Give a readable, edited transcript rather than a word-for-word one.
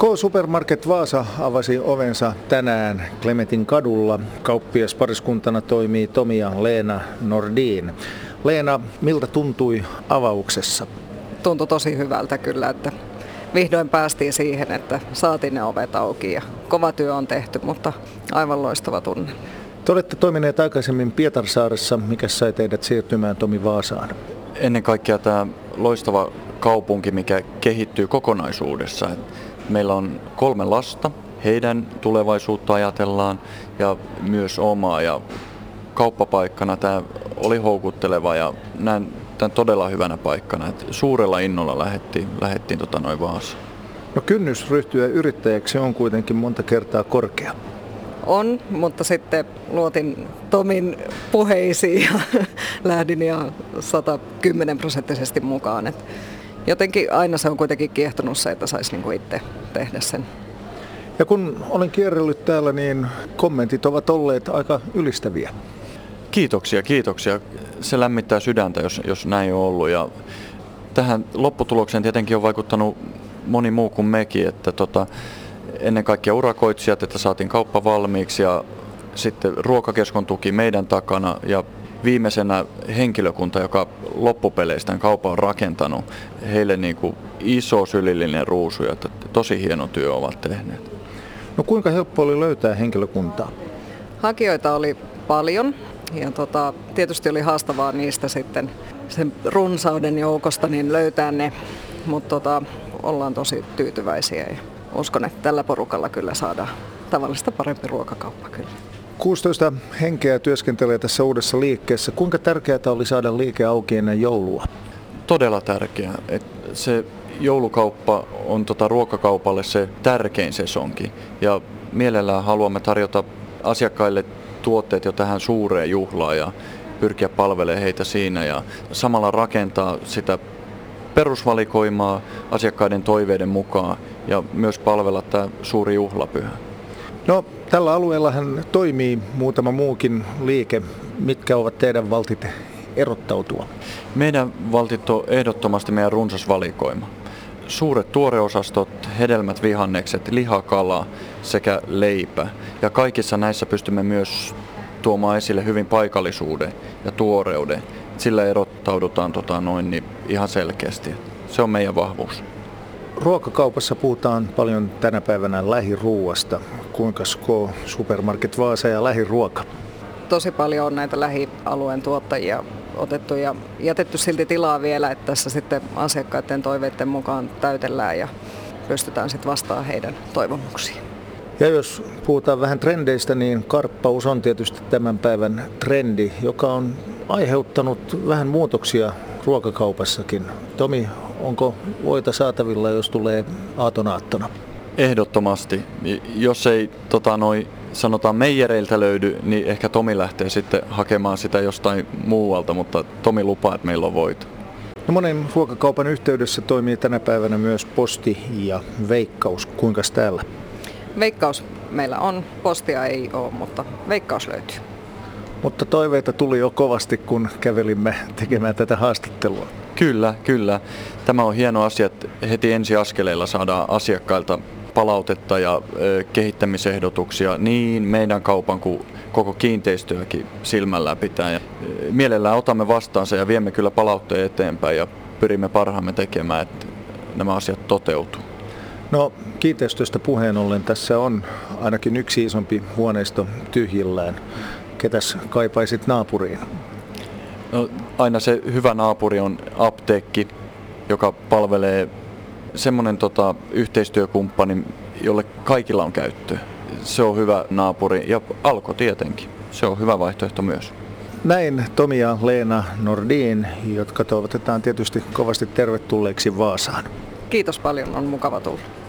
K-Supermarket Vaasa avasi ovensa tänään Klemetin kadulla. Kauppiaspariskuntana toimii Tomi ja Leena Nordin. Leena, miltä tuntui avauksessa? Tuntui tosi hyvältä kyllä, että vihdoin päästiin siihen, että saatiin ne ovet auki ja kova työ on tehty, mutta aivan loistava tunne. Te olette toimineet aikaisemmin Pietarsaaressa. Mikä sai teidät siirtymään Tomi Vaasaan? Ennen kaikkea tämä loistava kaupunki, mikä kehittyy kokonaisuudessa. Meillä on 3 lasta, heidän tulevaisuutta ajatellaan ja myös omaa. Ja kauppapaikkana tämä oli houkutteleva ja näen tämän todella hyvänä paikkana. Että suurella innolla lähdettiin Vaasaan. No kynnys ryhtyä yrittäjäksi on kuitenkin monta kertaa korkea. On, mutta sitten luotin Tomin puheisiin ja lähdin ihan 110% mukaan. Et jotenkin aina se on kuitenkin kiehtonut se, että saisi niinku itse tehdä sen. Ja kun olen kierrellyt täällä, niin kommentit ovat olleet aika ylistäviä. Kiitoksia. Se lämmittää sydäntä, jos näin on ollut. Ja tähän lopputulokseen tietenkin on vaikuttanut moni muu kuin mekin, että ennen kaikkea urakoitsijat, että saatiin kauppa valmiiksi ja sitten ruokakeskon tuki meidän takana ja viimeisenä henkilökunta, joka loppupeleistä tämän kaupan on rakentanut. Heille niin kuin iso sylillinen ruusu, että tosi hieno työ ovat tehneet. No kuinka helppo oli löytää henkilökuntaa? Hakijoita oli paljon ja tietysti oli haastavaa niistä sitten sen runsauden joukosta niin löytää ne, mutta ollaan tosi tyytyväisiä ja uskon, että tällä porukalla kyllä saadaan tavallista parempi ruokakauppa kyllä. 16 henkeä työskentelee tässä uudessa liikkeessä. Kuinka tärkeää oli saada liike auki ennen joulua? Todella tärkeää. Se joulukauppa on ruokakaupalle se tärkein sesonki. Ja mielellään haluamme tarjota asiakkaille tuotteet jo tähän suureen juhlaan ja pyrkiä palvelemaan heitä siinä. Ja samalla rakentaa sitä perusvalikoimaa asiakkaiden toiveiden mukaan ja myös palvella tämä suuri juhlapyhä. No, tällä alueellahan toimii muutama muukin liike. Mitkä ovat teidän valtit erottautua? Meidän valtit on ehdottomasti meidän runsas valikoima. Suuret tuoreosastot, hedelmät, vihannekset, liha, kala sekä leipä. Ja kaikissa näissä pystymme myös tuomaan esille hyvin paikallisuuden ja tuoreuden. Sillä erottaudutaan niin ihan selkeästi. Se on meidän vahvuus. Ruokakaupassa puhutaan paljon tänä päivänä lähiruuasta. Kuinka K-Supermarket Vaasa ja lähiruoka? Tosi paljon on näitä lähialueen tuottajia otettu ja jätetty silti tilaa vielä, että tässä sitten asiakkaiden toiveiden mukaan täytellään ja pystytään sitten vastaamaan heidän toivomuksiin. Ja jos puhutaan vähän trendeistä, niin karppaus on tietysti tämän päivän trendi, joka on aiheuttanut vähän muutoksia ruokakaupassakin. Tomi, onko voita saatavilla, jos tulee aatonaattona? Ehdottomasti. Jos ei sanotaan meijereiltä löydy, niin ehkä Tomi lähtee sitten hakemaan sitä jostain muualta, mutta Tomi lupaa, että meillä on voita. No, monen ruokakaupan yhteydessä toimii tänä päivänä myös Posti ja Veikkaus. Kuinkas täällä? Veikkaus meillä on, Postia ei ole, mutta Veikkaus löytyy. Mutta toiveita tuli jo kovasti, kun kävelimme tekemään tätä haastattelua. Kyllä. Tämä on hieno asia, että heti ensiaskeleilla saadaan asiakkailta palautetta ja kehittämisehdotuksia niin meidän kaupan kuin koko kiinteistöäkin silmällä pitää. Ja mielellään otamme vastaan sen ja viemme kyllä palautteen eteenpäin ja pyrimme parhaamme tekemään, että nämä asiat toteutuu. No, kiinteistöstä puheen ollen tässä on ainakin yksi isompi huoneisto tyhjillään. Ketäs kaipaisit naapuriin? No, aina se hyvä naapuri on apteekki, joka palvelee semmoinen yhteistyökumppani, jolle kaikilla on käyttöä. Se on hyvä naapuri ja Alko tietenkin. Se on hyvä vaihtoehto myös. Näin Tomi ja Leena Nordin, jotka toivotetaan tietysti kovasti tervetulleeksi Vaasaan. Kiitos paljon, on mukava tulla.